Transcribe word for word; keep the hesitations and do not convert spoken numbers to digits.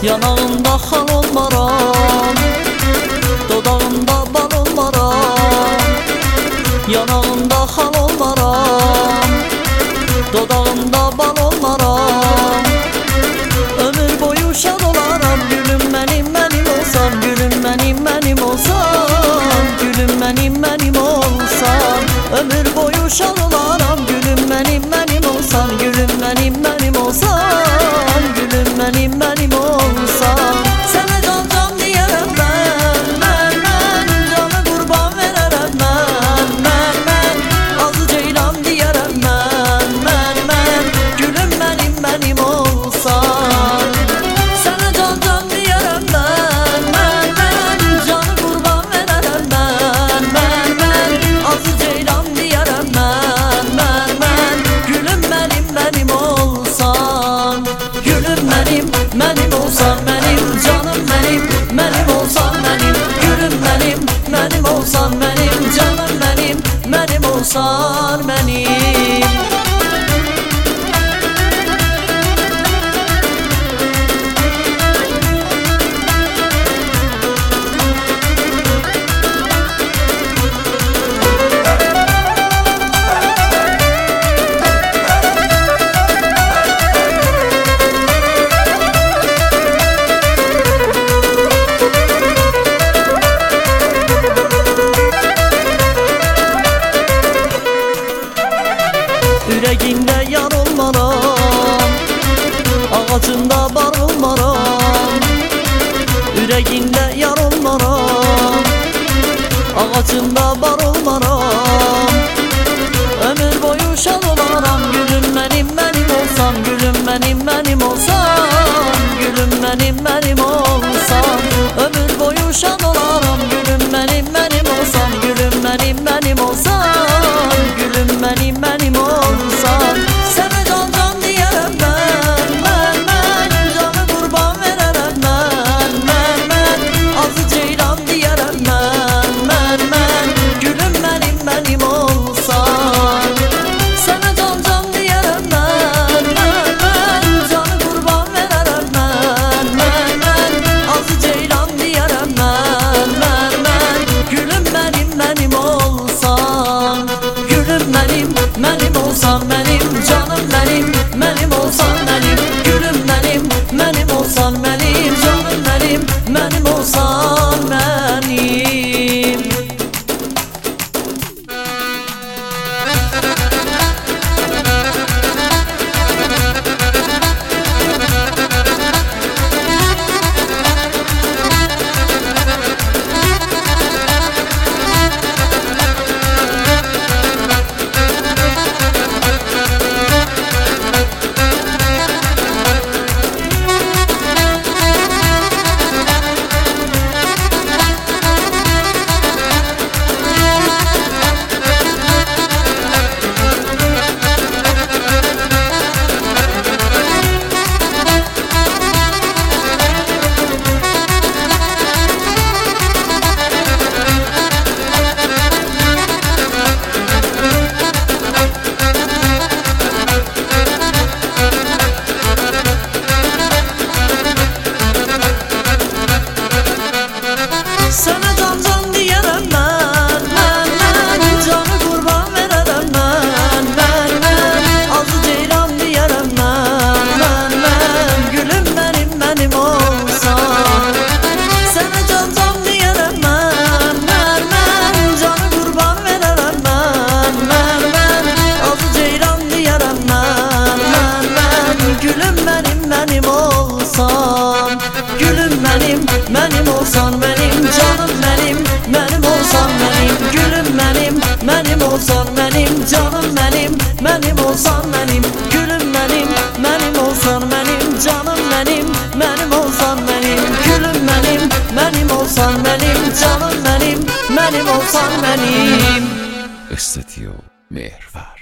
Yanağında xal olmaram, dodağında bal olmaram. Yanağında xal olmaram, dodağında bal olmaram. Ömür boyu şad olaram, gülüm benim benim olsan. Gülüm benim benim olsan, gülüm benim benim olsan. Ömür boyu şad olaram, gülüm benim benim olsan. Gülüm benim benim olsan, gülüm benim benim olsan. Sana can can diyerem ben, ben ben. Canı kurban vererem ben, ben ben. Azı ceylan diyerem ben, ben ben. Gülüm benim benim olsan. Sana can can diyerem ben, ben ben. Canı kurban vererem ben, ben ben. Azı ceylan diyerem ben, ben ben. Gülüm benim benim olsan. Gülüm benim benim olsan, benim canım benim benim olsan, benim gülüm benim benim olsan, benim canım benim benim olsan, benim. Yüreğinde yar olmaram, ağacında bar olmaram. Yüreğinde yar olmaram, ağacında bar olmaram. Ömür boyu şad olaram, gülüm benim benim olsan. Gülüm benim benim olsan, gülüm benim benim olsan. Ömür boyu şad olaram, gülüm benim benim olsan. Gülüm benim benim olsan, gülüm benim benim olsan. Sana can can diyerem ben, ben ben. Canı kurban vererem ben, ben ben. Azı ceylan diyerem ben, ben ben. Gülüm benim benim olsan. Sana can can diyerem ben, ben ben. Canı kurban vererem ben, ben ben. Azı ceylan diyerem ben, ben ben. Gülüm benim benim olsan. Gülüm benim benim olsan, benim canım benim benim olsan, benim gülüm benim benim olsan, benim canım benim benim olsan, benim. Sana can can diyerem ben, ben ben. Canı kurban vererem ben, ben ben. Azı ceylan diyerem ben, ben ben. Gülüm benim benim olsan. Sana can can diyerem ben, ben ben. Canı kurban vererem ben, ben ben. Azı ceylan diyerem ben, ben ben. Gülüm benim benim olsan. Gülüm benim benim olsan, benim canım benim benim olsan, benim gülüm benim benim olsan, benim canım benim benim olsan, benim gülüm benim benim olsan, benim canım benim benim olsan, benim gülüm benim benim olsan, benim canım benim benim olsan, benim. Estúdio Merva.